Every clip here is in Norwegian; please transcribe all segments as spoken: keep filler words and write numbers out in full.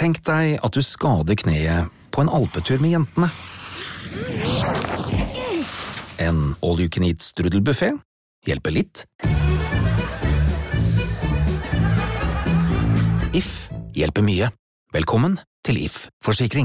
Tenk deg at du skader kneet på en alpetur med jentene. En all-you-can-eat strudelbuffet hjelper litt. If hjelper mye. Velkommen til If Forsikring.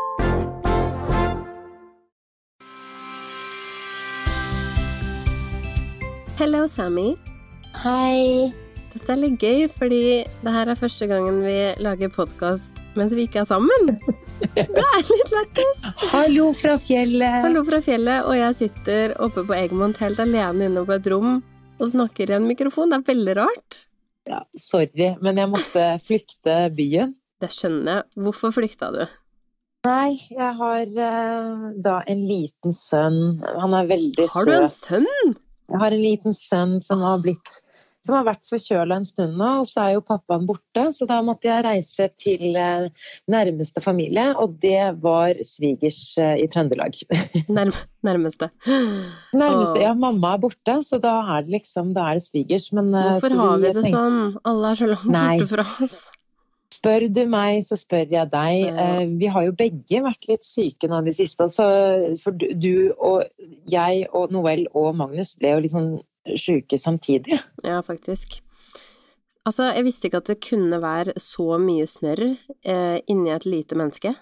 Hello, Sammy. Hei. Dette er litt gøy, fordi det her er første gangen vi lager podcast mens vi ikke er sammen. Det er litt lekkert. Hallo fra fjellet. Hallo fra fjellet, og jeg sitter oppe på Egmont helt alene inne på et rom og snakker i en mikrofon. Det er veldig rart. Ja, sorry, men jeg måtte flykte byen. Det skjønner jeg. Hvorfor flykta du? Nei, jeg har uh, da en liten sønn. Han er veldig søt. Har du en sønn? Jeg har en liten sønn som har blitt, som har vært forkjølet en stund nå, og så er jo pappaen borte, så da måtte jeg reise til uh, nærmeste familie, og det var svigers uh, i Trøndelag. Nærm nærmeste. Nærmeste, ja, mamma er borte, så da er det liksom, da er det svigers. Men, uh, hvorfor har vi det tenkte, sånn? Alle er så langt nei. Borte fra oss. Spør du meg, så spør jeg deg. Ja. Vi har jo begge vært litt syke nå de siste, så for du og jeg og Noel og Magnus ble jo liksom syke samtidig. Ja, faktisk. Altså, jeg visste ikke at det kunne være så mye snørr eh, inni et lite menneske.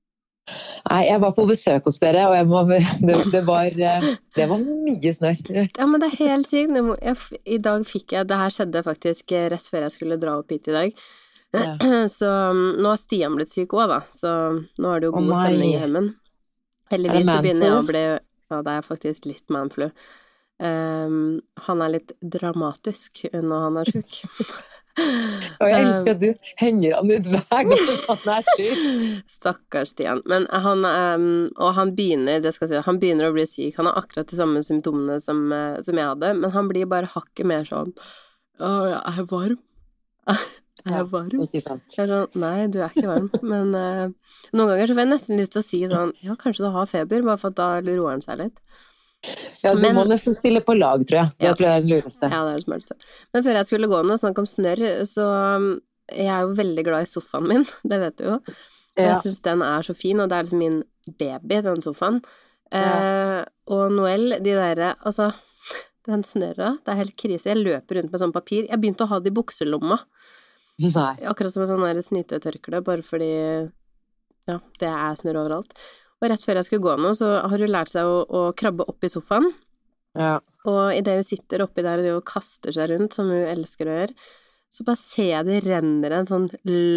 Nei, jeg var på besøk hos dere, og jeg må, det, det, var, det var mye snørr. Ja, men det er helt sykt. Jeg må, jeg, I dag fikk jeg, det her skjedde faktisk rett før jeg skulle dra opp hit i dag. Ja. Så nå har Stian blitt syk også da, så nå er det jo god oh stemning i hjemmen. Heldigvis så begynner jeg å bli, ja, det er faktisk litt manflu. Um, han er litt dramatisk når han er syk. Og jeg elsker at du henger han ut hver gang han er syk. Stakkars Stian. Men han, um, og han begynner, det skal jeg si, han begynner å bli syk. Han har akkurat de samme symptomene som, som jeg hadde, men han blir bare hakket mer sånn, å, jeg er varm. Jeg er varm. Ja, ikke sant. Jeg er sånn, nei, du er ikke varm. Men uh, noen ganger så får jeg nesten lyst til å si sånn, ja, kanskje du har feber, bare for at da roer han seg litt. Ja, du men, må nesten spille på lag, tror jeg. Det ja, tror jeg er det lureste. Ja, det er det smarteste. Men før jeg skulle gå nå og snakke om snørr, så jeg er jo veldig glad i sofaen min, det vet du jo. Og jeg synes den er så fin, og det er liksom min baby, den sofaen. Ja. Uh, og Noel, de der, altså, den snørra, det er helt krise. Jeg løper rundt med sånn papir. Jeg begynte å ha det i bukselomma. Nei. Akkurat som en sånn der snytetørkle, bare fordi ja, det er snurr overalt. Og rett før jeg skulle gå nå, så har hun lært seg å, å krabbe opp i sofaen. Ja. Og i det hun sitter oppi der og kaster seg rundt, som hun elsker å gjøre, så bare ser jeg det renner en sånn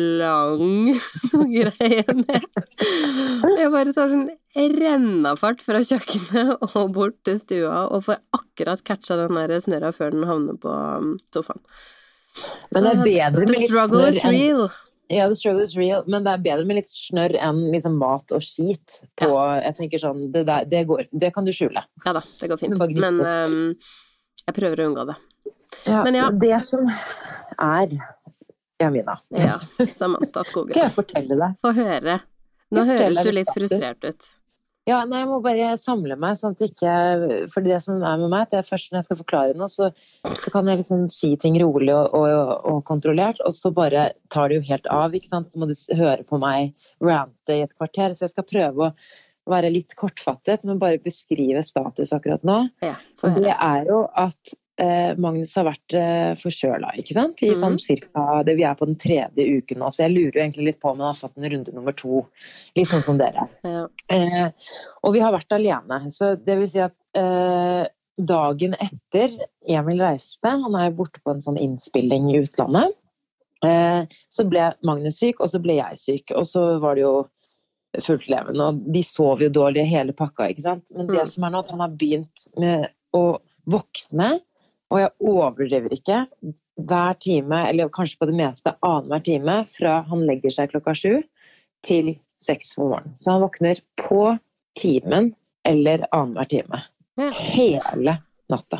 lang greie ned. Jeg bare tar sånn rennafart fra kjøkkenet og bort til stua, og får akkurat catcha den der snørra før den havner på sofaen. Men det er bedre med litt snørr enn, ja, the struggle is real, men det er bedre med litt snørr enn liksom mat og skit på, ja. Jeg tenker sånn, det, der, det går, det kan du skjule. Ja da, det går fint, det men um, jeg prøver å unngå det. Ja, men ja. Det som er, Jamina. Ja, Samantha Skogen. Kan jeg fortelle deg? Få høre. Nå høres du litt frustrert ut. Ja, nei, jeg må bare samle meg, sånn at ikke, for det som er med meg, det er først når jeg skal forklare noe, så, så kan jeg liksom si ting rolig og, og, og kontrollert, og så bare tar det jo helt av, ikke sant? Så må du høre på meg rante i et kvarter, så jeg skal prøve å være litt kortfattet, men bare beskrive status akkurat nå. Ja, og det er jo at eh, Magnus har vært eh, forkjølet, ikke sant? I mm. sånn cirka, det vi er på den tredje uken nå, så jeg lurer jo egentlig litt på om han har fått en runde nummer to, litt sånn som dere. Ja. Eh, og vi har vært alene, så det vil si at eh, dagen etter Emil reiste, han er borte på en sånn innspilling i utlandet, eh, så ble Magnus syk, og så ble jeg syk, og så var det jo fullt levende, og de sov jo dårlig hele pakka, ikke sant? Men det mm. som er nå, at han har begynt med å våkne, og jeg overdriver ikke, hver time, eller kanskje på det meste annen hver time, fra han legger seg klokka sju til seks på morgenen. Så han våkner på timen eller annen hver time. Ja. Hele natta.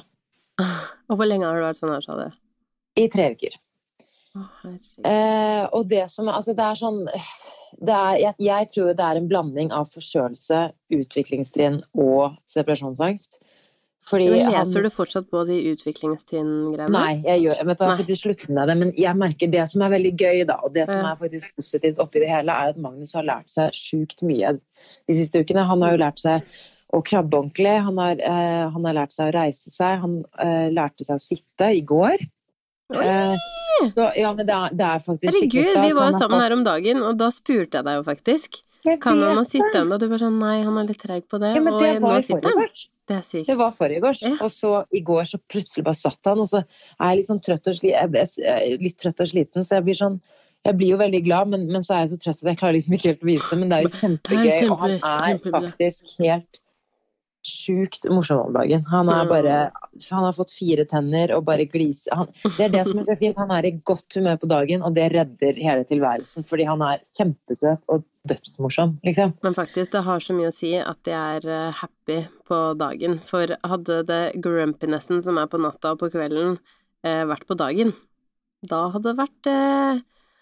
Og hvor lenge har det vært sånn her, sa du? I tre uker. Oh, eh, og det som, altså det er sånn, det er, jeg, jeg tror det er en blanding av forkjølelse, utviklingstrinn og separasjonsangst. Fordi Men leser han, du fortsatt på de utviklingstrinn-greiene? Nei, jeg gjør, vet du hva, Nei. faktisk slutten med det, men jeg merker det som er veldig gøy da, og det som Ja. er faktisk positivt oppi det hele, er at Magnus har lært seg sjukt mye de siste ukene. Han har jo lært seg å krabbe ordentlig, han har, eh, han har lært seg å reise seg, han eh, lærte seg å sitte i går. Eh, så, ja, men det er, det er faktisk Herregud, skikkelig vi stas. var Han har sammen fått- her om dagen, og da spurte jeg deg jo faktisk. Jeg Kan han vet ha sitte det. ennå? Du bare sånn, nei, han er litt treg på det. Ja, men og det var nå i sitter han. forgårs. Det er sykt. Det var forrige Ja. og så i går så plutselig bare satt han, og så er jeg litt sånn trøtt og, sli, jeg er litt trøtt og sliten, så jeg blir sånn, jeg blir jo veldig glad, men, men så er jeg så trøtt at jeg klarer liksom ikke helt å vise det, men det er jo kjempegøy, kjempe- og han er kjempebra. faktisk helt sjukt morsom om dagen. Han er bare, han har fått fire tenner og bare gliser. Han, det er det som er så fint, han er i godt humør på dagen, og det redder hele tilværelsen, fordi han er kjempesøt og dødsmorsom, liksom. Men faktisk, det har så mye å si at jeg er eh, happy på dagen. For hadde det grumpinessen som er på natta og på kvelden eh, vært på dagen, da hadde det vært eh,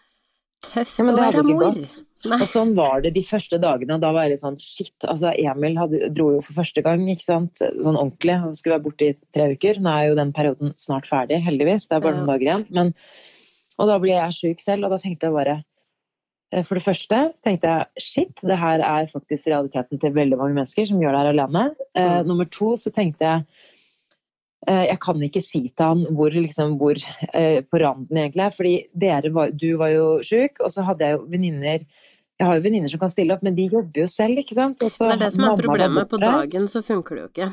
tøft Ja, men å det være hadde ikke mor. gått. Nei. Og sånn var det de første dagene, og da var jeg litt sånn, shit, altså Emil hadde, dro jo for første gang, ikke sant, sånn ordentlig, han skulle være borte i tre uker, nå er jo den perioden snart ferdig, heldigvis, det er bare Ja. noen dager igjen, men, og da ble jeg syk selv, og da tenkte jeg bare, eh, for det første, så tenkte jeg, shit, det her er faktisk realiteten til veldig mange mennesker som gjør det her alene. Eh, Mm. nummer to, så tenkte jeg, eh, jeg kan ikke si til han hvor, liksom, hvor eh, på randen egentlig er, fordi dere var, du var jo syk, og så hadde jeg jo venninner. Jeg har jo venninner som kan stille opp, men de jobber jo selv, ikke sant? Og så Det er det som er mamma var problemet. På bortreist. dagen så funker det jo ikke.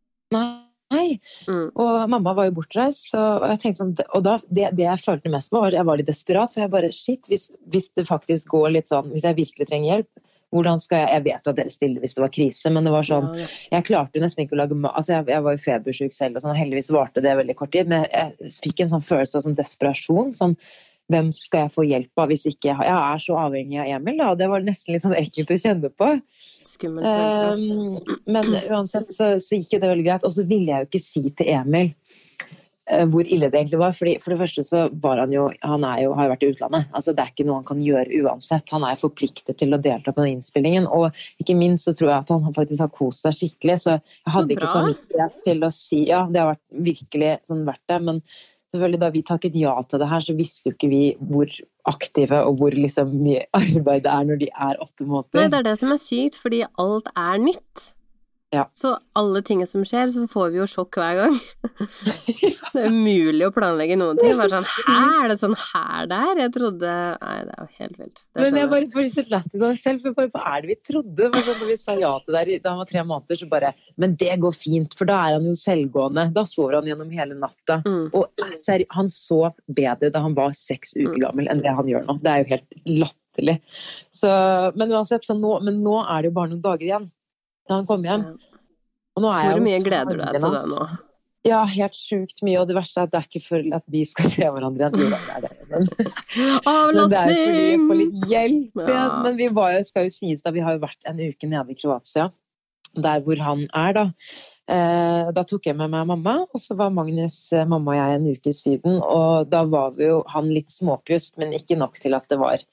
Nei, Mm. og mamma var jo bortreist, så og jeg tenkte sånn, og da, det, det jeg følte mest på, var jeg var litt desperat, for jeg bare, shit, hvis, hvis det faktisk går litt sånn, hvis jeg virkelig trenger hjelp, hvordan skal jeg, jeg vet jo at dere stiller hvis det var krise, men det var sånn, Ja, ja. jeg klarte jo nesten ikke å lage mat, altså jeg, jeg var jo febersyk selv, og sånn, og heldigvis varte det veldig kort tid, men jeg fikk en sånn følelse av sånn desperasjon, sånn, hvem skal jeg få hjelp av hvis ikke jeg, har- jeg er så avhengig av Emil da, og det var nesten litt sånn ekkelt å kjenne på. Skummel følelse. ass. Um, men uansett så, så gikk jo det veldig greit, og så ville jeg jo ikke si til Emil uh, hvor ille det egentlig var, fordi for det første så var han jo, han er jo, har jo vært i utlandet, altså det er ikke noe han kan gjøre uansett, han er forpliktet til å delta på den innspillingen, og ikke minst så tror jeg at han faktisk har kost seg skikkelig, så jeg hadde Så ikke bra. samvittighet til å si, ja, det har vært virkelig sånn verdt det, men selvfølgelig da vi takket ja til det her, så visste jo ikke vi hvor aktive og hvor liksom mye arbeid det er når de er åtte måneder. Nei, det er det som er sykt, fordi alt er nytt. Ja. Så alle tingene som skjer, så får vi jo sjokk hver gang. Det er umulig å planlegge noen ting. Det er så Bare sånn, hæ, er det sånn her der? Jeg trodde, nei, det er jo helt vilt. Det Men jeg skjønner bare får litt lættis av det selv, for bare, hva er det vi trodde? Det var sånn, når vi sa ja til det der, da han var tre måneder, så bare, men det går fint, for da er han jo selvgående. Da sover han gjennom hele natta. Mm. Og seri- han sov bedre da han var seks uker gammel enn det han gjør nå. Det er jo helt latterlig. Så, men uansett, så nå, men nå er det jo bare noen dager igjen da han kommer hjem. Ja. Og nå er jeg Hvor jo mye så gleder du deg til avhengig av det nå? Ja, helt sjukt mye, og det verste er at det er ikke for at vi skal se hverandre igjen. Jo, det er det, men, men det er jo fordi jeg får litt Avlastning! hjelp igjen. Ja. Men vi var jo, skal jo sies da, vi har jo vært en uke nede i Kroatia, der hvor han er da. Eh, da tok jeg med meg mamma, og så var Magnus, eh, mamma og jeg en uke i Syden, og da var vi jo, han litt småpjust, men ikke nok til at det var,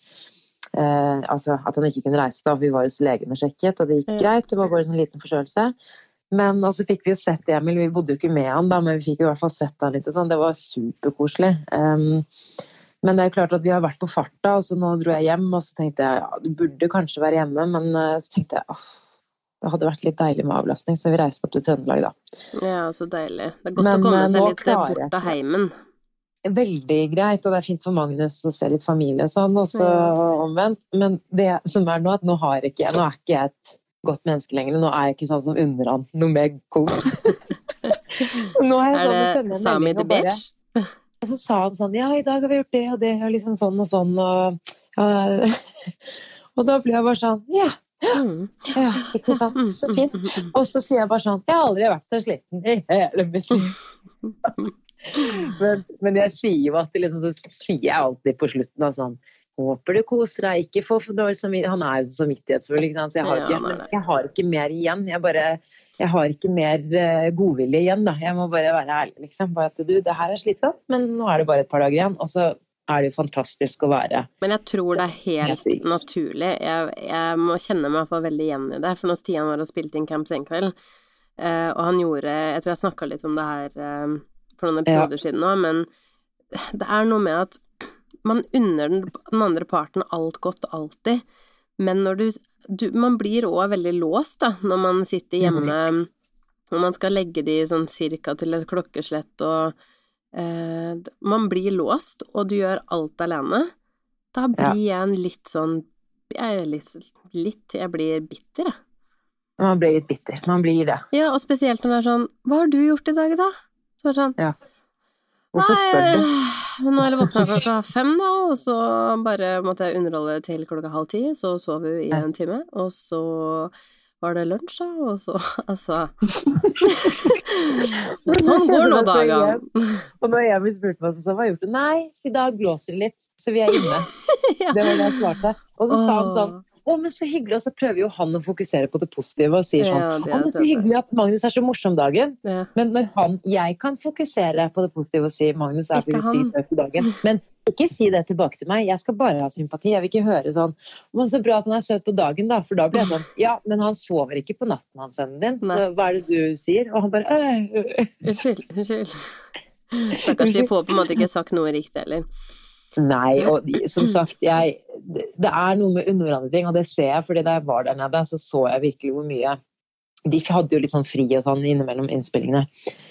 eh, altså at han ikke kunne reise da. Vi var hos legen og sjekket, og det gikk Ja. greit, det var bare en sånn liten forstørrelse. Men også fikk vi jo sett Emil, vi bodde jo ikke med han da, men vi fikk jo i hvert fall sett han litt og sånn, det var superkoselig. Um, men det er jo klart at vi har vært på farta, og så nå dro jeg hjem, og så tenkte jeg, ja, du burde kanskje være hjemme, men uh, så tenkte jeg, åh, det hadde vært litt deilig med avlastning, så vi reiste opp til Trøndelag da. Ja, så deilig. Det er godt Men, å komme eh, seg nå litt klarer jeg bort av ikke. heimen. Veldig greit, og det er fint for Magnus å se litt familie og sånn, og så Ja. omvendt. Men det som er nå, at nå har jeg ikke, nå er ikke jeg et godt menneske lenger, nå er jeg ikke sånn som unner han noe mer kos. Så nå er jeg sånn å Er sende det en Sami melding the og bare, bitch? og så sa han sånn, ja, i dag har vi gjort det og det, og liksom sånn og sånn, og, ja, og da ble jeg bare sånn, ja, Mm. ja, ikke sant, så fint. Og så sier jeg bare sånn, jeg har aldri vært så sliten i hele mitt liv. Men, men jeg sier jo at det liksom, så sier jeg alltid på slutten av sånn, håper du koser deg, ikke få for dårlig samvittighet. Han er jo så samvittighetsfull, ikke sant? Så jeg har, Ja, ikke, han er men det. jeg har ikke mer igjen. Jeg bare, jeg har ikke mer uh, godvilje igjen da. Jeg må bare være ærlig, liksom. Bare at du, det her er slitsomt, men nå er det bare et par dager igjen. Og så er det jo fantastisk å være. Men jeg tror det er helt Helt sykt. naturlig. Jeg, jeg må kjenne meg i hvert fall veldig igjen i det. For når Stian var og spilte inn Camp Senkveld, Uh, og han gjorde, jeg tror jeg snakket litt om det her uh, for noen episoder ja. siden nå, men det er noe med at man unner den, den andre parten alt godt alltid, men når du, du man blir også veldig låst da, når man sitter hjemme, når man skal legge de sånn cirka til et klokkeslett, og uh, man blir låst, og du gjør alt alene, da blir ja. jeg en litt sånn, jeg er litt, litt jeg blir bitter, jeg. Man blir litt bitter, man blir det. Ja, og spesielt når det er sånn, hva har du gjort i dag da? Så er det sånn, ja. Hvorfor spør du? Nå er det våknet klokka fem da, og så bare måtte jeg underholde til klokka halv ti, så sov vi i en time, og så var det lunsj da, og så, altså... sånn går nå dagen. Og når jeg ble spurt meg, så sa hva har jeg gjort det? Nei, i dag blåser det litt, så vi er inne. ja. Det var det jeg svarte. Og så sa han sånn, å, men så hyggelig, og så prøver jo han å fokusere på det positive og sier sånn, ja, å, men så hyggelig at Magnus er så morsom dagen. Ja. Men når han, jeg kan fokusere på det positive og si, Magnus er for syk søk på dagen, men ikke si det tilbake til meg, jeg skal bare ha sympati, jeg vil ikke høre sånn, men så bra at han er søt på dagen da, for da blir jeg sånn, ja, men han sover ikke på natten, han sønnen din, Nei. Så hva er det du sier? Og han bare, øh. Unnskyld, unnskyld. Så kanskje de får på en måte ikke sagt noe riktig, eller? Nei, og som sagt, jeg, det er noe med underhåndende ting, og det ser jeg, fordi da jeg var der nede, så så jeg virkelig hvor mye, de hadde jo litt sånn fri og sånn innimellom innspillingene,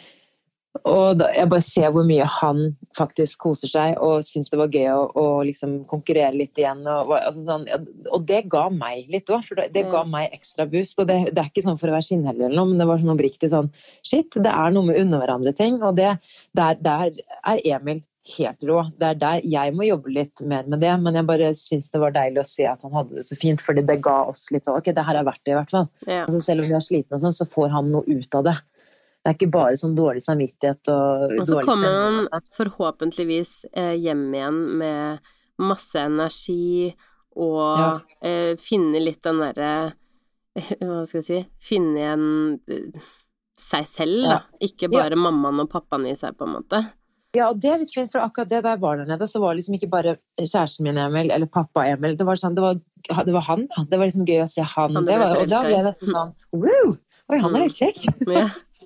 og da, jeg bare ser hvor mye han faktisk koser seg, og synes det var gøy å, å liksom konkurrere litt igjen, og, altså sånn, og det ga meg litt også, for det, det ga meg ekstra boost, og det, det er ikke sånn for å være skinnheldig eller noe, men det var sånn oppriktig sånn, shit, det er noe med under hverandre ting, og det, der, der er Emil helt rå. Det er der jeg må jobbe litt mer med det, men jeg bare synes det var deilig å se at han hadde det så fint, fordi det ga oss litt sånn, ok, det her er verdt det i hvert fall. Ja. Altså, selv om vi er slitne og sånn, så får han noe ut av det. Det er ikke bare sånn dårlig samvittighet og, og så kommer han forhåpentligvis eh, hjem igjen med masse energi og ja. eh, finne litt den derre, eh, hva skal jeg si, finne igjen eh, seg selv, da. Ja. Ikke bare ja. mammaen og pappaen i seg, på en måte. Ja, og det er litt fint, for akkurat det der var der nede, så var det liksom ikke bare kjæresten min Emil, eller pappa Emil, det var sånn, det var, det var han da, det var liksom gøy å se han, han det var, og da ble jeg nesten sånn, wow, oi, han er litt kjekk. Ja,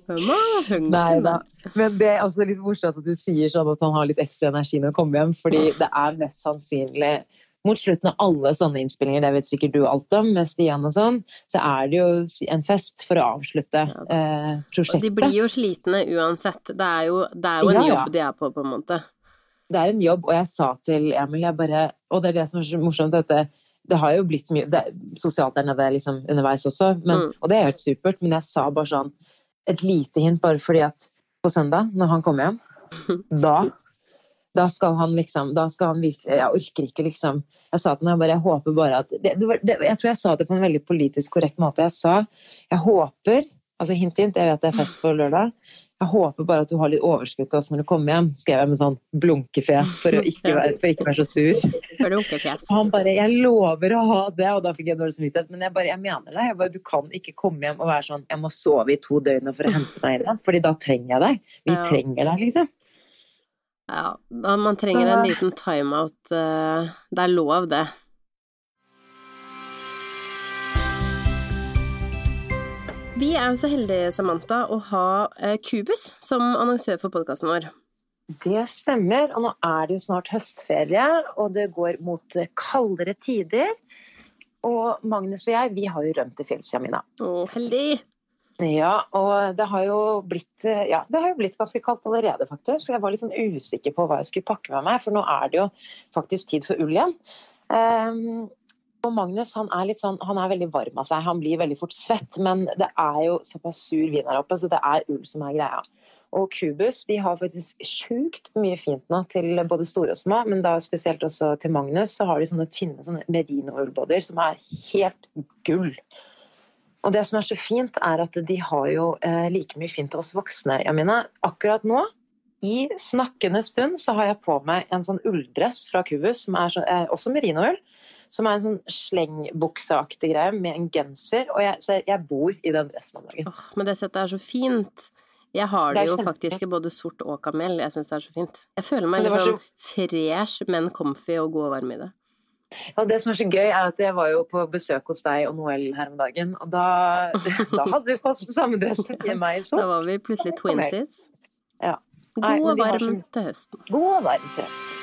nei da, men det er også litt morsomt at du sier sånn at han har litt ekstra energi når han kommer hjem, fordi det er mest sannsynlig, mot slutten av alle sånne innspillinger, det vet sikkert du alt om, med Stian og sånn, så er det jo en fest for å avslutte eh, prosjektet. Og de blir jo slitne uansett. Det er jo, det er jo en ja, jobb de er på, på en måte. Det er en jobb, og jeg sa til Emil, jeg bare, og det er det som er så morsomt, dette, det har jo blitt mye, det, sosialt der nede liksom underveis også, men, mm. og det er helt supert, men jeg sa bare sånn, et lite hint, bare fordi at på søndag, når han kommer hjem, da da skal han liksom, da skal han virkelig, jeg orker ikke liksom, jeg sa til meg bare, jeg håper bare at, det, det, det, jeg tror jeg sa det på en veldig politisk korrekt måte, jeg sa, jeg håper, altså hint hint, jeg vet det er fest på lørdag, jeg håper bare at du har litt overskudd til oss når du kommer hjem, skrev jeg med sånn blunkefjes for å ikke være, for ikke være så sur. Og han bare, jeg lover å ha det, og da fikk jeg dårlig samvittighet, men jeg bare, jeg mener det, jeg bare, du kan ikke komme hjem og være sånn, jeg må sove i to døgn for å hente deg inn, fordi da trenger jeg deg, vi ja. trenger deg liksom. Ja, man trenger en liten timeout, det er lov det. Vi er jo så heldige, Samantha, å ha Cubus som annonsør for podcasten vår. Det stemmer, og nå er det jo snart høstferie, og det går mot kaldere tider. Og Magnus og jeg, vi har jo rømt til fjells, Jamina. Å, heldig! Ja, og det har jo blitt, ja, det har jo blitt ganske kaldt allerede faktisk, så jeg var litt sånn usikker på hva jeg skulle pakke med meg, for nå er det jo faktisk tid for ull igjen. Um, og Magnus, han er litt sånn, han er veldig varm av seg, han blir veldig fort svett, men det er jo såpass sur vin her oppe, så det er ull som er greia. Og Cubus, de har faktisk sjukt mye fint nå til både store og små, men da spesielt også til Magnus, så har de sånne tynne sånne merino-ullbåder som er helt gull. Og det som er så fint er at de har jo eh, like mye fint til oss voksne, jeg mener. Akkurat nå, i snakkende stund, så har jeg på meg en sånn ulldress fra Cubus, som er så, eh, også merino-ull, som er en sånn slengbukseaktig greie med en genser, og jeg, så jeg bor i den dressen om dagen. Oh, men det settet er så fint. Jeg har det, det jo faktisk i både sort og kamel, jeg synes det er så fint. Jeg føler meg litt sånn så... fresh, men comfy og god og varm i det. Og det som er så gøy er at jeg var jo på besøk hos deg og Noel her om dagen, og da, da hadde vi på oss samme dress i meg. Så. Da var vi plutselig twinsies. Ja. God Nei, og varm så... til høsten. God og varm til høsten.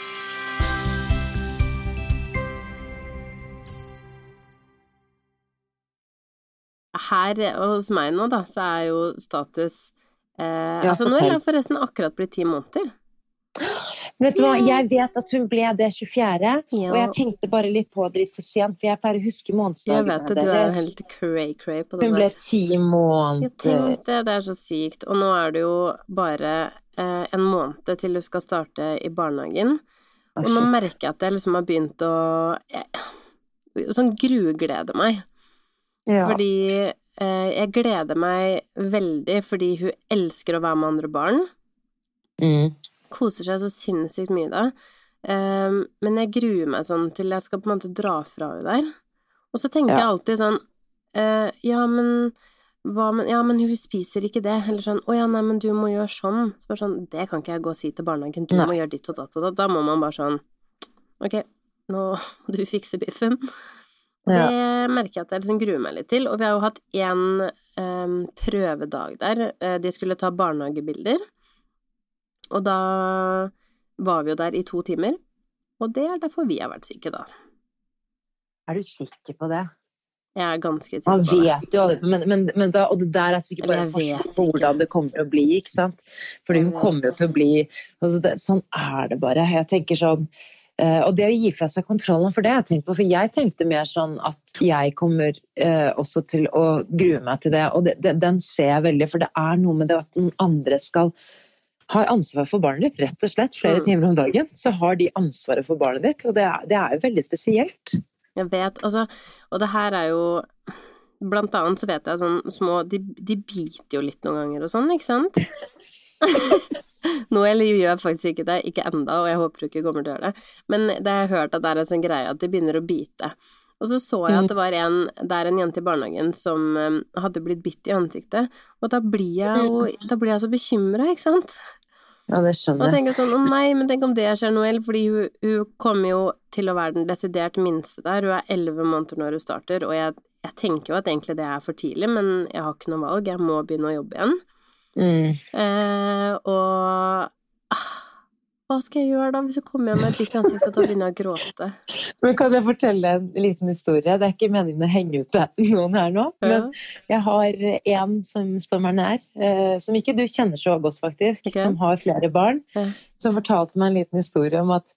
Her hos meg nå da, så er jo status eh, ja, altså nå er jeg forresten akkurat blitt ti måneder. Vet du hva, jeg vet at hun ble det tjuefjerde, ja. Og jeg tenkte bare litt på det litt for sent, for jeg pleier å huske månedsdagen. Jeg vet det, du er helt cray-cray på det der. Hun ble ti måneder. Jeg tenkte, det er så sykt, og nå er det jo bare eh, en måned til du skal starte i barnehagen, oh, og nå shit. Merker jeg at jeg liksom har begynt å jeg, sånn grugleder meg. Ja. Fordi eh, jeg gleder meg veldig, fordi hun elsker å være med andre barn. Mm. Koser seg så sinnssykt mye da. Um, men jeg gruer meg sånn til jeg skal på en måte dra fra henne der. Og så tenker ja. Jeg alltid sånn, uh, ja, men, hva, men, ja, men hun spiser ikke det. Eller sånn, å ja, nei, men du må gjøre sånn. Så bare sånn, det kan ikke jeg gå og si til barnehagen, du nei. Må gjøre ditt og datt og datt. Da må man bare sånn, ok, nå må du fikse biffen. Ja. Det merker jeg at jeg liksom gruer meg litt til, og vi har jo hatt en um, prøvedag der, de skulle ta barnehagebilder, og da var vi jo der i to timer, og det er derfor vi har vært syke da. Er du sikker på det? Jeg er ganske sikker Man på det. vet jo, men, men, men da, og det der er sikkert bare en forskjell på hvordan det kommer til å bli, ikke sant? Fordi hun kommer jo til å bli, altså det, sånn er det bare, jeg tenker sånn, Uh, og det å gi fra seg kontrollen for det jeg tenkte på, for jeg tenkte mer sånn at jeg kommer uh, også til å grue meg til det, og det, det, den ser jeg veldig, for det er noe med det at den andre skal ha ansvar for barnet ditt, rett og slett, flere mm. timer om dagen, så har de ansvaret for barnet ditt, og det er, det er jo veldig spesielt. Jeg vet, altså, og det her er jo, blant annet så vet jeg sånn små, de, de biter jo litt noen ganger og sånn, ikke sant? Nå eller gjør jeg faktisk ikke det, ikke enda, og jeg håper du ikke kommer til å gjøre det, men det har jeg hørt at det er en sånn greie at de begynner å bite, og så så jeg at det var en, det er en jente i barnehagen som um, hadde blitt bitt i ansiktet, og da blir jeg jo, da blir jeg så bekymret, ikke sant? Ja, det skjønner jeg. Og tenker sånn, å nei, men tenk om det skjer Noel, fordi hun, hun kommer jo til å være den desidert minste der, hun er elleve måneder når hun starter, og jeg, jeg tenker jo at egentlig det er for tidlig, men jeg har ikke noe valg, jeg må begynne å jobbe igjen. Mm. Eh, og ah, hva skal jeg gjøre da hvis jeg kommer hjem med et bitt i ansiktet og begynner å gråte? Men kan jeg fortelle en liten historie? Det er ikke meningen å henge ut noen her nå, ja. Men jeg har en som står meg nær, eh, som ikke du kjenner så godt faktisk, okay. Som har flere barn, ja. Som fortalte meg en liten historie om at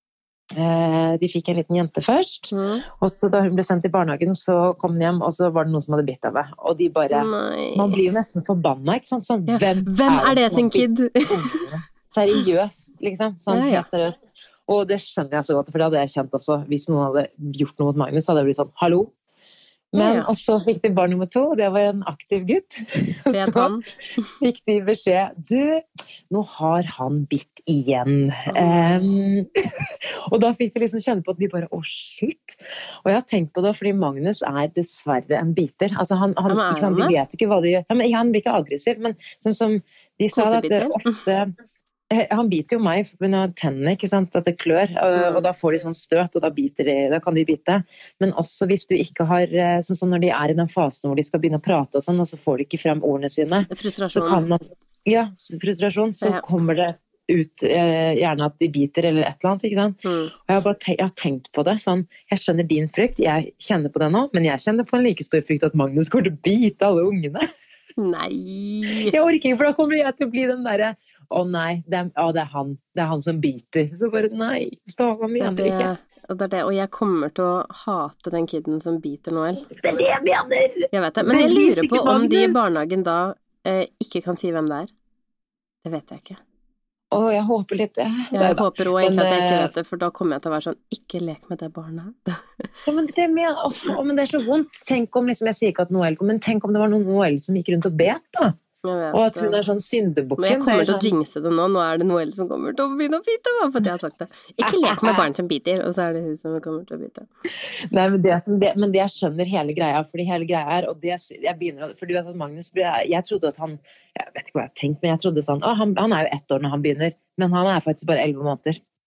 Eh, de fikk en liten jente først, mm. og så da hun ble sendt i barnehagen, så kom hun hjem, og så var det noen som hadde bitt av det. Og de bare, Nei. Man blir jo nesten forbannet, ikke sant? Sånn, ja. hvem, hvem er, er det sin kid? Seriøst, liksom. Sånn, ja, ja. helt seriøst. Og det skjønner jeg så godt, for det hadde jeg kjent også. Hvis noen hadde gjort noe mot Magnus, så hadde jeg blitt sånn, hallo? Men, ja. Og så fikk de barn nummer to, og det var en aktiv gutt. Og så fikk de beskjed, du, nå har han bitt igjen. Oh. Um, og da fikk de liksom kjenne på at de bare, å oh, shit. Og jeg har tenkt på det, fordi Magnus er dessverre en biter. Altså han, han, ikke sant, de vet ikke hva de gjør. Ja, men han blir ikke aggressiv, men sånn som de sa at det ofte... Han biter jo meg på tennene, ikke sant, at det klør, og, og da får de sånn støt, og da, biter de, da kan de bite. Men også hvis du ikke har, sånn som når de er i den fasen hvor de skal begynne å prate og sånn, og så får de ikke frem ordene sine. Frustrasjon. Så kan man, ja, frustrasjon, så ja. Kommer det ut eh, gjerne at de biter eller et eller annet, ikke sant? Mm. Og jeg har bare tenkt, jeg har tenkt på det, sånn, jeg skjønner din frykt, jeg kjenner på det nå, men jeg kjenner på en like stor frykt at Magnus går til å bite alle ungene. Nei. Jeg orker ikke, for da kommer jeg til å bli den der å nei, det er, å, det er han det er han som biter, så bare nei Stava mener ikke og, det er det, og jeg kommer til å hate den kiden som biter Noel. Det er det jeg mener! Jeg vet det, men jeg lurer på om de i barnehagen da eh, ikke kan si hvem det er. Det vet jeg ikke. Å, jeg håper litt det. Ja, jeg det, håper også egentlig men, at jeg ikke vet det, for da kommer jeg til å være sånn, ikke lek med det barnet. Ja, men det, med, å, men det er så vondt. Tenk om, liksom, jeg sier ikke at Noel kom, men tenk om det var noen Noel som gikk rundt og bet da. Og at hun er sånn syndebukken. Men jeg kommer til sånn... å jinxe det nå. Nå er det Noel som kommer til å begynne å bite, for at jeg har sagt det. Ikke lek med barn som biter, og så er det hun som kommer til å bite. Nei, men det, som det, men det jeg skjønner hele greia, fordi hele greia er, og det jeg begynner, for du vet at Magnus, jeg trodde at han, jeg vet ikke hva jeg har tenkt, men jeg trodde sånn, å, han, han er jo ett år når han begynner, men han er faktisk bare elleve måneder.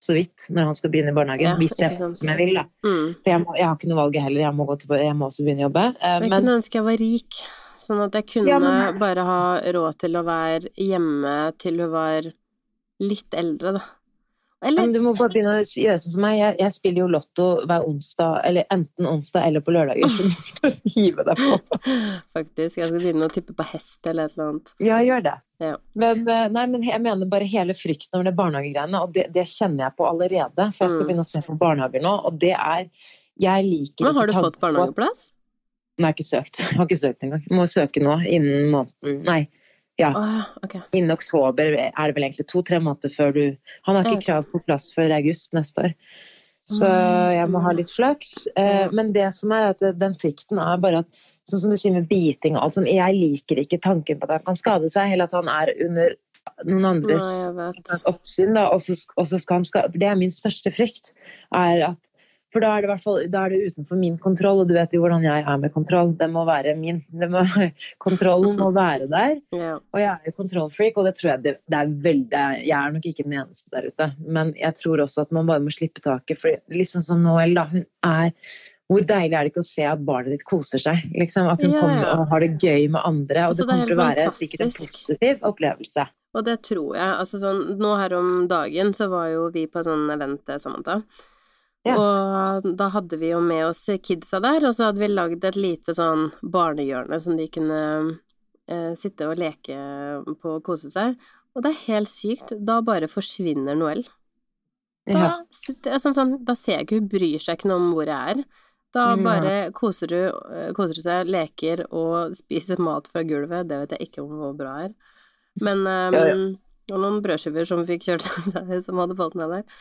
så vidt når han skal begynne i barnehagen, Ja, hvis jeg ikke sant. som jeg vil da. Mm. For jeg, må, jeg har ikke noe valg heller, jeg må, gå til, jeg må også begynne å jobbe. Eh, Jeg men, kunne ønske jeg var rik, sånn at jeg kunne Ja, men- bare ha råd til å være hjemme til hun var litt eldre, da. Eller, men du må bare begynne å gjøre sånn som meg. Jeg, jeg spiller jo lotto hver onsdag, eller enten onsdag eller på lørdager, så du får hive deg på. faktisk, jeg skal begynne å tippe på hest eller et eller annet. Ja, gjør det. Ja. Men, eh, nei, men jeg mener bare hele frykten over det barnehagegreiene, og det, det kjenner jeg på allerede, for jeg skal Mm. begynne å se på barnehager nå, og det er, jeg liker Men har du ikke fått tanken på at- barnehageplass? Nei, jeg har ikke søkt. Jeg har ikke søkt engang. Jeg må søke nå, innen måneden, nei, ja, Åh, ja, ok. innen oktober er det vel egentlig to-tre måneder før du, han har Ja, ikke ok. krav på plass før august neste år. Så Nei, jeg må ha stemmer. litt flaks. Eh, Ja. men det som er at den frykten er bare at, sånn som du sier med biting og alt sånn, jeg liker ikke tanken på at han kan skade seg, eller at han er under noen andres Nei, jeg vet. oppsyn, da, og så, og så skal han skade. Det er min største frykt, er at, for da er det i hvert fall, da er det utenfor min kontroll, og du vet jo hvordan jeg er med kontroll, det må være min, det må, kontrollen må være der, Ja. og jeg er jo kontrollfreak, og det tror jeg det, det er veldig, jeg er nok ikke den eneste der ute, men jeg tror også at man bare må slippe taket, for liksom som Noelle da, hun er, hvor deilig er det ikke å se at barnet ditt koser seg, liksom, at hun Ja, kommer ja. og har det gøy med andre, og Altså, det det er kommer til å helt være sikkert en fantastisk. positiv opplevelse. Og det tror jeg, altså sånn, nå her om dagen så var jo vi på en sånn event, Samantha. Ja. Og da hadde vi jo med oss kidsa der, og så hadde vi lagd et lite sånn barnehjørne som de kunne eh, sitte og leke på og kose seg. Og det er helt sykt, da bare forsvinner Noelle. Da, Ja. sitter, sånn, sånn, da ser jeg ikke, hun bryr seg ikke noe om hvor jeg er. Da Nei. bare koser du, koser du seg, leker og spiser mat fra gulvet. Det vet jeg ikke om hvor bra er. Men um, Ja, ja. og noen brødskiver som fikk kjørt seg, som hadde falt ned der.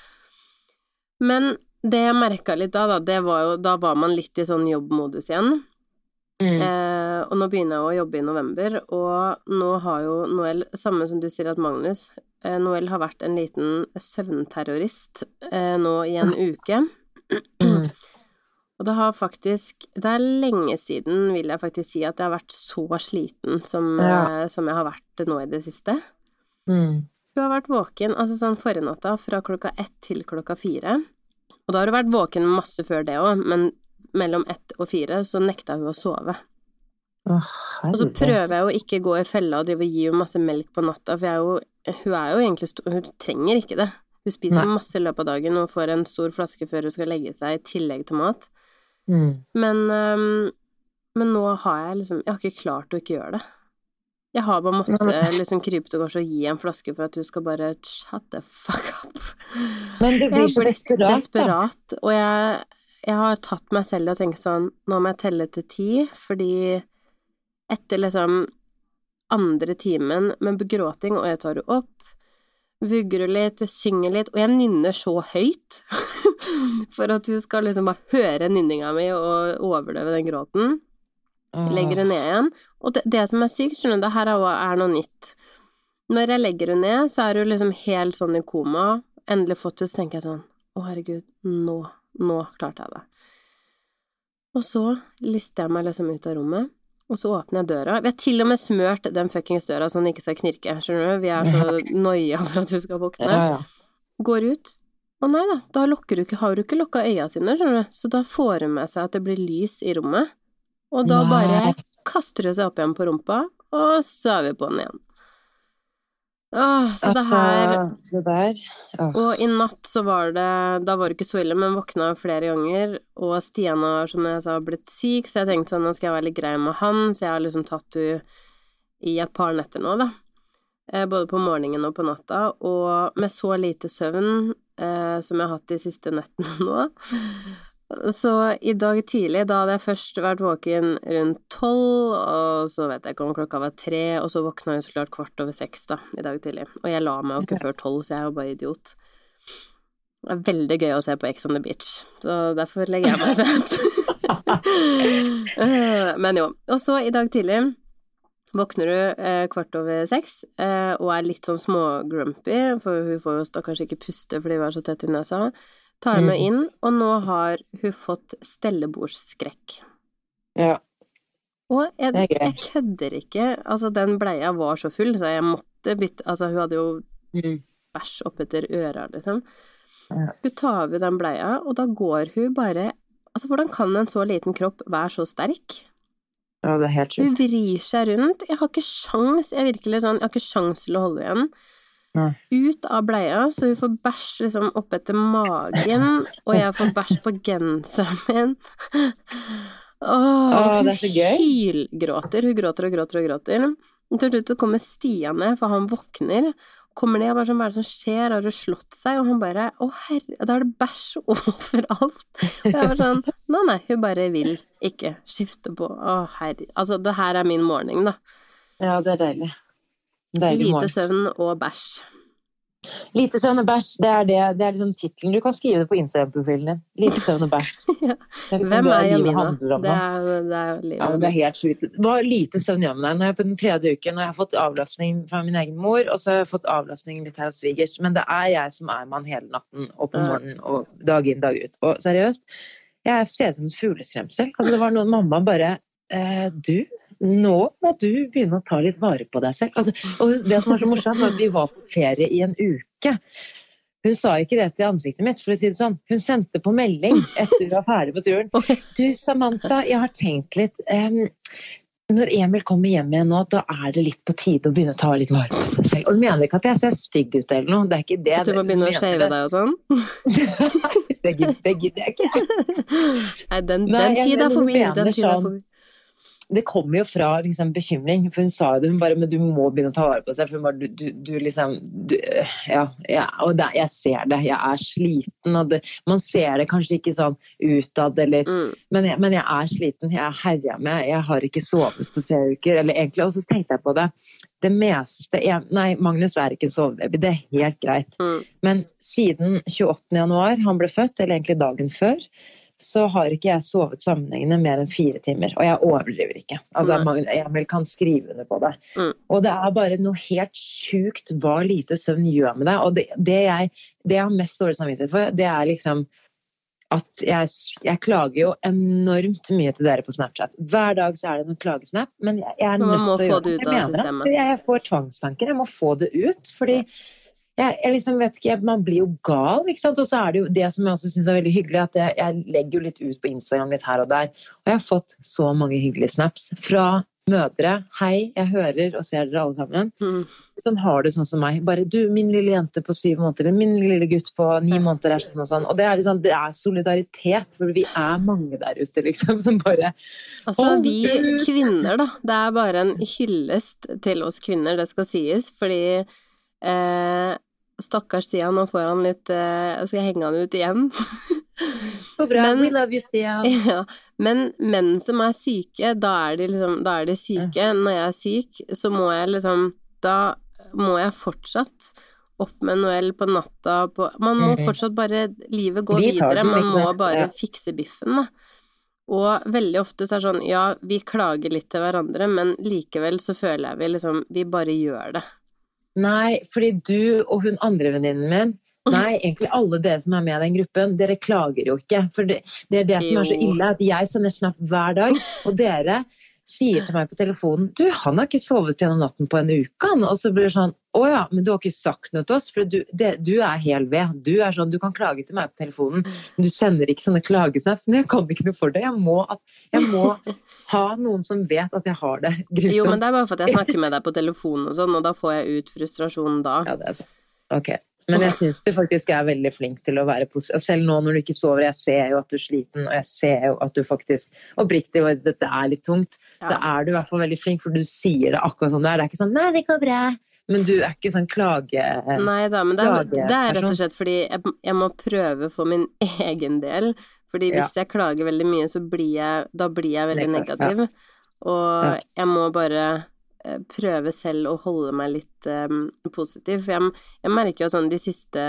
Men det jeg merket litt da, da, det var jo, da var man litt i sånn jobbmodus igjen. Mm. Eh, og nå begynner jeg å jobbe i november, og nå har jo Noelle, samme som du sier at Magnus, eh, Noelle har vært en liten søvnterrorist eh, nå i en uke. Mm. Og det har faktisk, det er lenge siden, vil jeg faktisk si, at jeg har vært så sliten som, Ja. eh, som jeg har vært nå i det siste. Mm. Hun har vært våken, altså sånn forrige natta, fra klokka ett til klokka fire. Og da har hun vært våken masse før det også, men mellom ett og fire så nekta hun å sove. Åh, Og så herregud. prøver jeg å ikke gå i fella og drive og gi henne masse melk på natta, for jeg er jo, hun er jo egentlig, sto- hun trenger ikke det. Hun spiser Nei. masse i løpet av dagen og får en stor flaske før hun skal legge seg i tillegg til mat. Mm. Men, øhm, men nå har jeg liksom, jeg har ikke klart å ikke gjøre det. Jeg har bare måttet liksom krype til kors og gi en flaske for at du skal bare shut the fuck up. Men du blir Jeg så blir desperat, da. desperat, og jeg, jeg har tatt meg selv i å tenke sånn, nå må jeg telle til ti, fordi etter liksom andre timen med begråting, og jeg tar det opp, vugger du litt, synger litt, og jeg nynner så høyt, for at du skal liksom bare høre nynninga mi og overdøve den gråten. Legger hun ned igjen. Og det, det som er sykt, skjønner du, det her er, er noe nytt. Når jeg legger hun ned, så er hun liksom helt sånn i koma, endelig fått henne, så tenker jeg sånn, å herregud, nå, nå klarte jeg det. Og så lister jeg meg liksom ut av rommet, og så åpner jeg døra. Vi har til og med smørt den fuckings døra så den ikke skal knirke, skjønner du? Vi er så nøya for at hun skal våkne. Ja, ja. Går ut. Å nei da, da lukker du ikke, har du ikke lukket øya sine, skjønner du? Så da får hun med seg at det blir lys i rommet. Og da Nei. bare kaster hun seg opp igjen på rumpa, og så er vi på den igjen. Åh, så det her... Altså, det der. Åh. Og i natt så var det, da var det ikke så ille, men våkna flere ganger, og Stian har, som jeg sa, blitt syk, så jeg tenkte sånn, nå skal jeg være litt grei med han, så jeg har liksom tatt hun i et par netter nå, da. Eh, både på morgenen og på natta, og med så lite søvn eh, som jeg har hatt de siste nettene nå. Så i dag tidlig, da hadde jeg først vært våken rundt tolv, og så vet jeg ikke om klokka var tre, og så våkna jeg så klart kvart over seks da, i dag tidlig. Og jeg la meg jo ikke før tolv, så jeg er jo bare idiot. Det er veldig gøy å se på Ex on the Beach, så derfor legger jeg meg sent. Men jo, og så i dag tidlig våkner du eh, kvart over seks, eh, og er litt sånn smågrumpy, for hun får jo stakkars ikke puste fordi hun er så tett i nesa. Tar jeg meg inn, og nå har hun fått stellebordsskrekk. Ja. Og jeg, Det er gøy. jeg kødder ikke, altså den bleia var så full, så jeg måtte bytte, altså hun hadde jo Mm. bæsj opp etter øra, liksom. skulle ta over den bleia, og da går hun bare, altså hvordan kan en så liten kropp være så sterk? Ja, det er helt Hun sjukt. vrir seg rundt, jeg har ikke sjans, jeg er virkelig sånn, jeg har ikke sjans til å holde igjen. Nei. Ut av bleia, så hun får bæsj liksom opp etter magen, og jeg får bæsj på genseren min. Åh, Åh, hun det er så gøy. hylgråter, hun gråter og gråter og gråter. Og til slutt så kommer Stian ned, for han våkner, kommer ned og bare sånn, hva er det som skjer, har du slått seg? Og han bare, å herre, da er det bæsj overalt. Og jeg var sånn, nei, nei, hun bare vil ikke skifte på. Å herre, altså det her er min morgen da. Ja, det er deilig. Deilig Lite morgen. søvn og bæsj. Lite søvn og bæsj, det er det, det er liksom titlen. Du kan skrive det på Instagram-profilen din. Lite søvn og bæsj. Ja. Det er liksom Hvem det er livet Jamina? handler om Det nå. er, det er livet. Ja, men det er helt sjukt. Hva lite søvn gjør med deg? Nå er jeg på den tredje uken, og jeg har fått avlastning fra min egen mor, og så har jeg fått avlastning litt her hos svigers. Men det er jeg som er mann hele natten, og på morgenen, og dag inn, dag ut. Og seriøst, jeg ser ut som en fugleskremsel. Altså, det var noen mamma bare, eh, du, nå må du begynne å ta litt vare på deg selv. Altså, og det som var så morsomt var at vi var på ferie i en uke. Hun sa ikke det til ansiktet mitt, for å si det sånn. Hun sendte på melding etter vi var ferdig på turen. Du, Samantha, jeg har tenkt litt... Um, når Emil kommer hjem igjen nå, da er det litt på tide å begynne å ta litt vare på seg selv. Og du mener ikke at jeg ser stygg ut eller noe, det er ikke det. At du må begynne å shave deg og sånn? det gidder jeg ikke. Nei, den, Nei, den tid er jeg forbi, mener den tid er sånn- forbi. Det kommer jo fra liksom, bekymring, for hun sa det, hun bare, men du må begynne å ta vare på seg, for hun bare, du, du, du liksom, du, ja, ja, og det, jeg ser det, jeg er sliten, og det, man ser det kanskje ikke sånn utad, eller, Mm. men, jeg, men jeg er sliten, jeg er herja med, jeg har ikke sovet på tre uker, eller egentlig, og så tenkte jeg på det, det meste, jeg, nei, Magnus er ikke en sovebaby, det er helt greit, Mm. men siden tjueåttende januar, han ble født, eller egentlig dagen før, så har ikke jeg sovet sammenhengende mer enn fire timer, og jeg overdriver ikke. Altså, Nei. Emil kan skrive under på det. Mm. Og det er bare noe helt sjukt hva lite søvn gjør med deg, og det, det, jeg, det jeg har mest dårlig samvittighet for, det er liksom at jeg, jeg klager jo enormt mye til dere på Snapchat. Hver dag så er det noen klagesnap, men jeg, jeg er Men man nødt må til å få gjøre det ut Jeg av mener systemet. Jeg får tvangstanker, jeg må få det ut, fordi Jeg, jeg liksom vet ikke, man blir jo gal, ikke sant? Og så er det jo det som jeg også synes er veldig hyggelig, at jeg, jeg legger jo litt ut på Instagram litt her og der, og jeg har fått så mange hyggelige snaps fra mødre, hei, jeg hører og ser dere alle sammen, Mm. som har det sånn som meg, bare du, min lille jente på syv måneder, eller min lille gutt på ni måneder er sånn og sånn, og det er liksom, det er solidaritet, for vi er mange der ute liksom, som bare Altså, hold vi ut. kvinner da, det er bare en hyllest til oss kvinner, det skal sies, fordi eh, stakkars Stian, nå får han litt, eh, skal jeg henge han ut igjen? Så bra, Men- we love you, Stian. Ja, men menn som er syke, da er de liksom, da er de syke. Når jeg er syk, så må jeg liksom, da må jeg fortsatt opp med Noel på natta, på, man må Mhm. fortsatt bare, livet går Vi tar videre, den, man ikke må sant? bare Ja. fikse biffen da. Og veldig ofte så er det sånn, ja, vi klager litt til hverandre, men likevel så føler jeg vi liksom, vi bare gjør det. Nei, fordi du og hun andre venninnen min, nei, egentlig alle dere som er med i den gruppen, dere klager jo ikke, for det, det er det som er så Jo. ille, at jeg sender snap hver dag, og dere sier til meg på telefonen, du, han har ikke sovet gjennom natten på en uke, han. Og så blir det sånn, å ja, men du har ikke sagt noe til oss, for du, det, du er hel ved, du er sånn, du kan klage til meg på telefonen, men du sender ikke sånne klagesnaps, men jeg kan ikke noe for det, jeg må, at, jeg må ha noen som vet at jeg har det grusomt. Jo, men det er bare for at jeg snakker med deg på telefonen og sånn, og da får jeg ut frustrasjonen da. Ja, det er sånn. Ok. Men jeg synes du faktisk er veldig flink til å være positiv. Selv nå når du ikke sover, jeg ser jo at du er sliten, og jeg ser jo at du faktisk, oppriktig, og dette er litt tungt, Ja. så er du i hvert fall veldig flink, for du sier det akkurat sånn der. Det er ikke sånn, nei, det går bra. Men du er ikke sånn klage... Nei da, men det er, klage- det er rett og person. slett fordi jeg, jeg må prøve for min egen del, fordi hvis jeg klager veldig mye, så blir jeg, da blir jeg veldig Negativ, negativ, og Ja. jeg må bare eh, prøve selv å holde meg litt um, positiv, for jeg, jeg merker jo sånn de siste,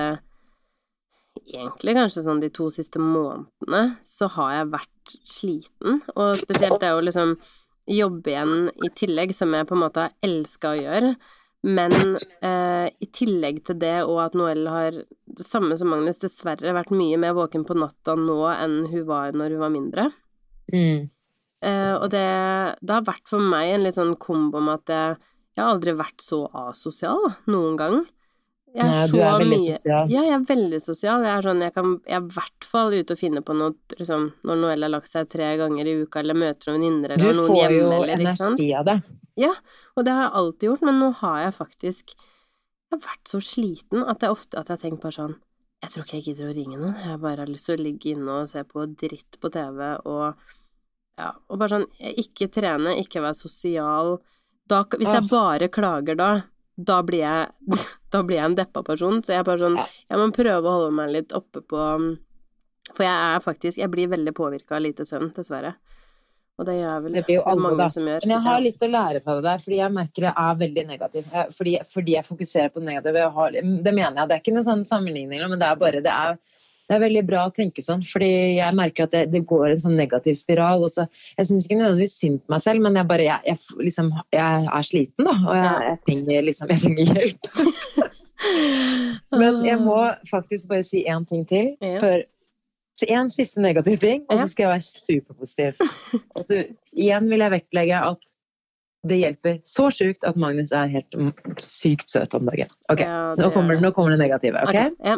egentlig kanskje sånn de to siste månedene, så har jeg vært sliten, og spesielt det å liksom jobbe igjen i tillegg, som jeg på en måte har elsket å gjøre, men eh, i tillegg til det, og at Noel har, det samme som Magnus, dessverre vært mye mer våken på natta nå enn hun var når hun var mindre. Mm. Eh, og det, det har vært for meg en litt sånn kombo med at jeg, jeg har aldri vært så asosial, da, noen gang. Jeg er Nei, så du er veldig mye... sosial. Ja, jeg er veldig sosial. Jeg er sånn, jeg kan jeg er i hvert fall ute og finne på noe, liksom, når Noelle har lagt seg tre ganger i uka, eller møter noen venninner, eller Du noen får hjemme, jo eller, ikke sant? energi av det. Ja, og det har jeg alltid gjort, men nå har jeg faktisk... Jeg har vært så sliten at jeg ofte at jeg tenker bare sånn, jeg tror ikke jeg gidder å ringe noen, jeg bare har lyst til å ligge inne og se på dritt på T V, og, ja, og bare sånn, ikke trene, ikke være sosial. Da, hvis jeg bare klager da, da blir jeg, da blir jeg en deppa person, så jeg bare sånn, jeg må prøve å holde meg litt oppe på, for jeg er faktisk, jeg blir veldig påvirket av lite søvn, dessverre. Og det gjør vel det blir jo alle, mange da. som gjør. Men jeg har litt å lære fra det der, fordi jeg merker det er veldig negativt. Fordi, fordi jeg fokuserer på det negative. Jeg har, det mener jeg, det er ikke noe sånn sammenligning, men det er bare, det er, det er veldig bra å tenke sånn, fordi jeg merker at det, det går en sånn negativ spiral, og så, jeg synes ikke nødvendigvis synd på meg selv, men jeg bare, jeg, jeg, liksom, jeg er sliten da, og jeg, jeg trenger liksom, jeg trenger hjelp. Men jeg må faktisk bare si en ting til, Ja. før Så en siste negativ ting, og så skal jeg være superpositiv. Og så igjen vil jeg vektlegge at det hjelper så sjukt at Magnus er helt sykt søt om dagen. Ok, Ja, det nå, kommer, nå kommer det negative, ok? Ok, ja.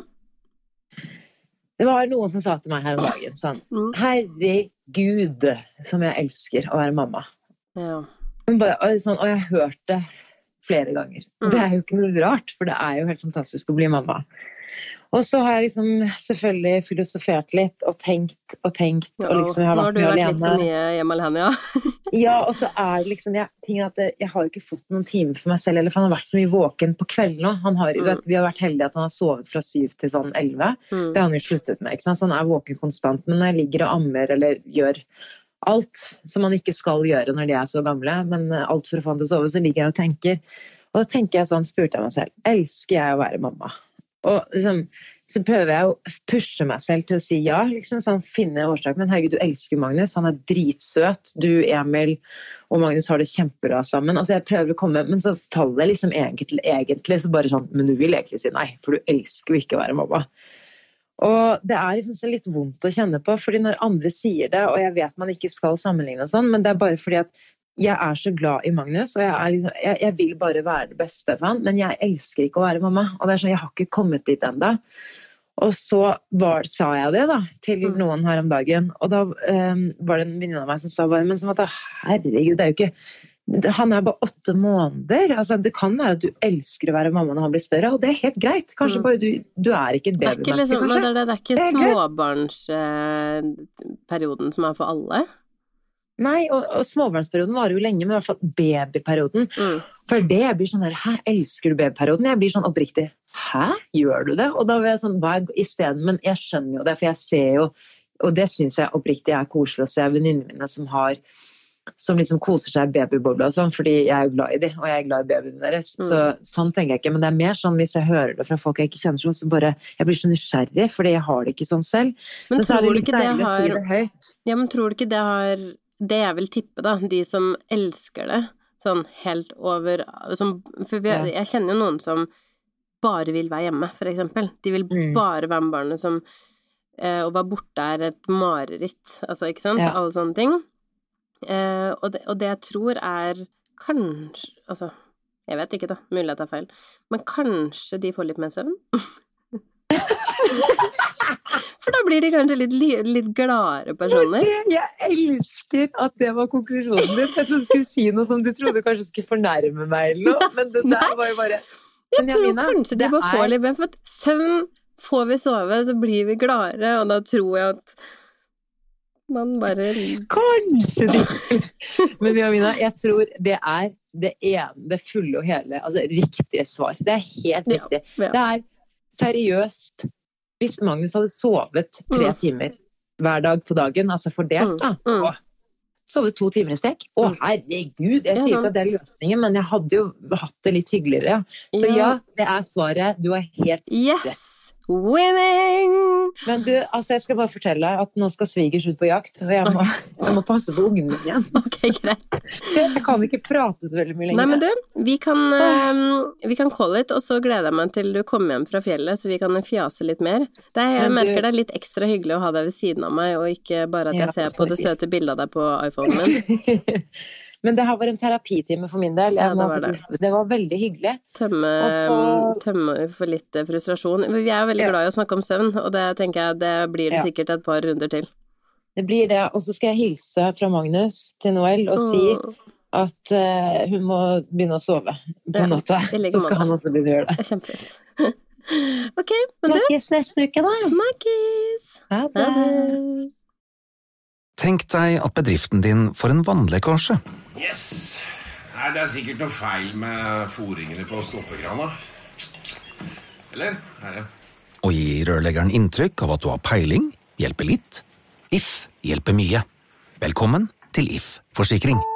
Det var noen som sa til meg her om dagen, sånn, Mm. herregud, som jeg elsker å være mamma. Ja. Hun bare, og, sånn, og jeg har hørt det flere ganger. Mm. Det er jo ikke noe rart, for det er jo helt fantastisk å bli mamma. Og så har jeg liksom selvfølgelig filosofert litt og tenkt og tenkt, Ja, og liksom jeg har nå har vært du mye vært alene. litt for mye hjemme alene, ja. Ja, og så er det liksom jeg, ting at det, jeg har jo ikke fått noen timer for meg selv, eller for han har vært så mye våken på kvelden nå. Han har, Mm. vet, vi har vært heldige at han har sovet fra syv til sånn elleve. Mm. Det har han jo sluttet med, ikke sant? Så han er våken konstant. Men når jeg ligger og ammer eller gjør alt som man ikke skal gjøre når de er så gamle, men alt for å få han til å sove, så ligger jeg og tenker. Og da tenker jeg sånn, spurte jeg meg selv, elsker jeg å være mamma? Og liksom, så prøver jeg å pushe meg selv til å si ja, liksom sånn, finne årsak. Men herregud, du elsker Magnus, han er dritsøt. Du, Emil og Magnus har det kjempebra sammen. Altså jeg prøver å komme, men så faller jeg liksom egentlig, egentlig så bare sånn, men du vil egentlig si nei, for du elsker jo ikke å være mamma. Og det er liksom så litt vondt å kjenne på, fordi når andre sier det, og jeg vet man ikke skal sammenligne og sånn, men det er bare fordi at jeg er så glad i Magnus, og jeg, er liksom, jeg, jeg vil bare være det beste for han, men jeg elsker ikke å være mamma, og det er sånn, jeg har ikke kommet dit enda. Og så var, sa jeg det da, til noen her om dagen, og da um, var det en venninne av meg som sa bare, men som at, herregud, det er jo ikke, han er bare åtte måneder, altså det kan være at du elsker å være mamma når han blir større, og det er helt greit, kanskje bare du, du er ikke et babymenneske, liksom, kanskje. Det er, det, det er ikke småbarnsperioden eh, som er for alle. Nei, og, og småbarnsperioden varer jo lenge, men i hvert fall babyperioden. Mm. For det jeg blir sånn her, hæ, elsker du babyperioden? Jeg blir sånn oppriktig, hæ, gjør du det? Og da var jeg sånn, hva er i stedet? Men jeg skjønner jo det, for jeg ser jo, og det synes jeg oppriktig er koselig å se venninnene mine som har, som liksom koser seg i babybobla og sånn, fordi jeg er jo glad i de, og jeg er glad i babyene deres. Mm. Så sånn tenker jeg ikke, men det er mer sånn hvis jeg hører det fra folk jeg ikke kjenner så, så bare, jeg blir så nysgjerrig, fordi jeg har det ikke sånn selv. Men, men så er det litt deilig har... å si det høyt. Ja, men tror du ikke det har... Det jeg vil tippe da, de som elsker det, sånn helt over, som, for vi, jeg kjenner jo noen som bare vil være hjemme, for eksempel. De vil mm. bare være med barnet som, eh, å være borte er et mareritt, altså, ikke sant? Ja. Alle sånne ting. Eh, og, det, og det jeg tror er kanskje, altså, jeg vet ikke da, mulig at det er feil, men kanskje de får litt mer søvn? For da blir de kanskje litt, litt gladere personer. Det, jeg elsker at det var konklusjonen din. Jeg trodde du skulle si noe som du trodde kanskje skulle fornærme meg eller noe, men det der var jo bare... Jeg tror Janina, kanskje de bare får er... litt mer, for at søvn får vi sove, så blir vi gladere, og da tror jeg at man bare... Kanskje de... Men Janina, jeg tror det er det ene, det fulle og hele, altså riktige svar. Det er helt riktig. Ja, ja. Det er seriøst... Hvis Magnus hadde sovet tre mm. timer hver dag på dagen, altså fordelt da, mm. Mm. og sovet to timer i stek, å herregud, jeg sier ikke at det er løsningen, men jeg hadde jo hatt det litt hyggeligere, ja. Så ja, det er svaret, du er helt yes, winning! Men du, altså jeg skal bare fortelle at nå skal svigers ut på jakt, og jeg må, jeg må passe på ungen igjen. Ok, greit. Jeg kan ikke prate så veldig mye lenger. Nei, men du, vi kan, um, vi kan call it, og så gleder jeg meg til du kommer hjem fra fjellet, så vi kan fjase litt mer. Det er, jeg du... merker det er litt ekstra hyggelig å ha deg ved siden av meg, og ikke bare at jeg ja, ser sorry. På det søte bildet av deg på iPhonen min. Men det har vært en terapitime for min del. Ja, det må var det. faktisk, det var veldig hyggelig. Tømme, så, tømme for litt frustrasjon. Vi er jo veldig ja. glad i å snakke om søvn, og det tenker jeg, det blir det Ja. sikkert et par runder til. Det blir det. Og så skal jeg hilse fra Magnus til Noel og si at uh, hun må begynne å sove på Ja, natta. i like Så skal måte. han også begynne å gjøre det. Det er kjempefint. Ok, men du, Snakkes neste uke, da. snakkes! Ha Ha det. det! Tenk deg at bedriften din får en vannlekkasje. Yes. Nei, det er sikkert noe feil med foringene på stoppekrana. Eller? Er det? Og gi rørleggeren inntrykk av at du har peiling, hjelper litt. If hjelper mye. Velkommen til If Forsikring.